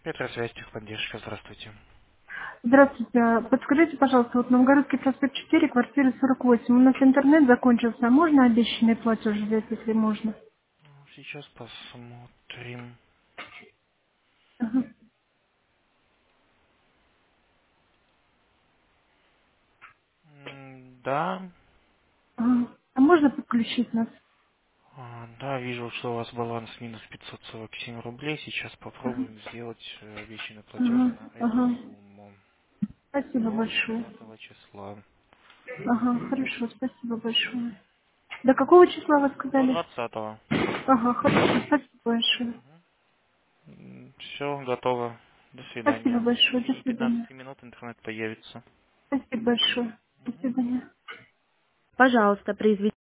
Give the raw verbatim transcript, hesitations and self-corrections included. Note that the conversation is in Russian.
Петросвязь, техподдержка, здравствуйте. Здравствуйте. Подскажите, пожалуйста, вот Новгородский проспект четыре, квартира сорок восемь. У нас интернет закончился. А можно обещанный платеж взять, если можно? Сейчас посмотрим. Ага. М, Да, Ага. А можно подключить нас? а, да, вижу, что у вас баланс минус пятьсот сорок семь рублей. Сейчас попробуем сделать э, обещанный платеж Ага. на эту Ага. сумму. Спасибо До большое. двадцатого числа. Ага, хорошо, спасибо большое. До какого числа вы До сказали? двадцатого. Ага, хорошо, спасибо большое. Все, готово. До Спасибо свидания. В большое, до течение свидания. пятнадцати минут интернет появится. Спасибо большое. До Мгм. свидания. Пожалуйста, произведите.